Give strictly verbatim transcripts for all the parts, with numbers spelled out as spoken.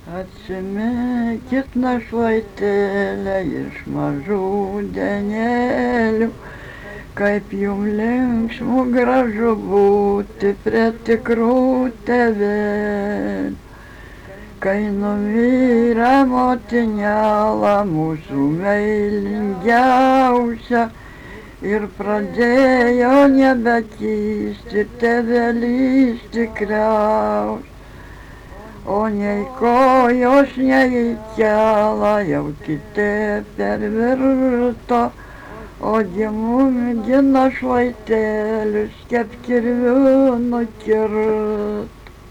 Atsiminkit našlaitėlę iš mažų dienelių, kaip jum linksmu gražu būti prie tikrų tėvelių. Kai numirė motinėla mūsų meilingiausia ir pradėjo nebekysti tėvelis tikriausia. O nei kojos, nei kelą jau kitaip pervirto, o gimumgi našlaitėlis kaip kirviu nukirto.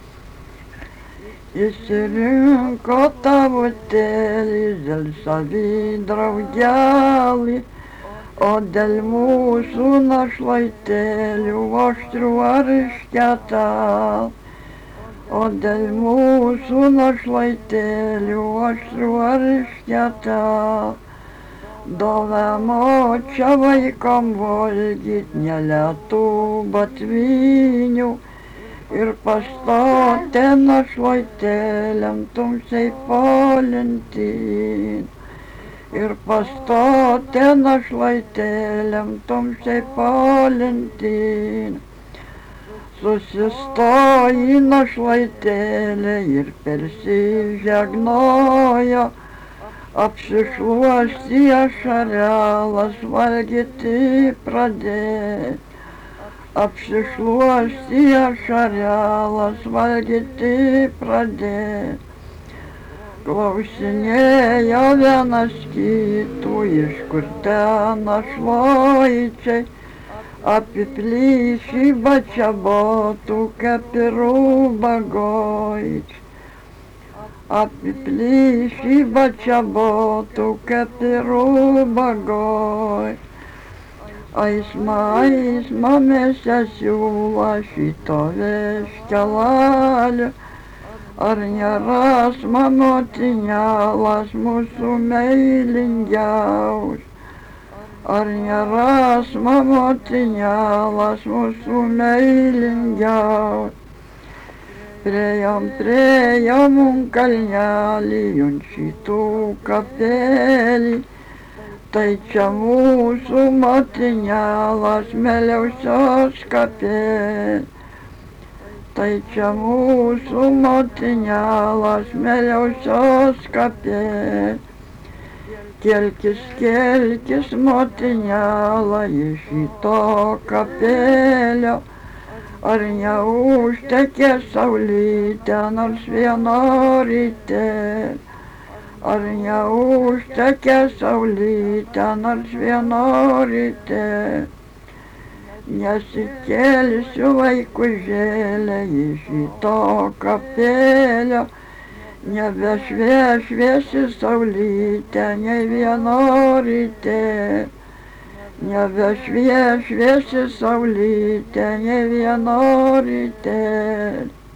Išsirinko tavo tėlis dėl savy draugelį, o dėl mūsų našlaitėlių aštrių eršketą. O dėl mūsų našlaitėlių aštrių eršketą davė močia vaikam valgyt ne lietų, bet vynių ir pastatė našlaitėliam tamsiai po lentyn. Ir pastatė našlaitėliam tamsiai po lentyn. Susistoji našlaitėlė ir persižegnojo, apsišluostė ašarelas valgyti pradėjo. Apsišluostė ašarelas valgyti pradėjo. Klausinėjo vienas kitų, iš kur ten našlaičiai, apiplyšį bačiabotų kapirų bagoič. Apiplyšį bačiabotų kapirų bagoič. Aisma, aisma, mes siūla šito veškelalio, ar neras motinėlas mūsų meilingiausias. Ar neras motinėlas mūsų meilingiausias. Priejom, priejom un kalnelį, un šitų kapelį, tai čia mūsų motinėlas mieliausios kapelį. Tai čia mūsų motinėlas mieliausios kapelį. Kelkis, kelkis motinėla iš šito kapelio, ar neužtekė saulytė nors vieno rytelio. Ar neužtekė saulytė nors vieno rytelio. Nesikėlsiu vaikužėlė iš šito kapelio, nebešviesi saulytė nei vieno rytelio. Nebešviesi saulytė nei vieno rytelio.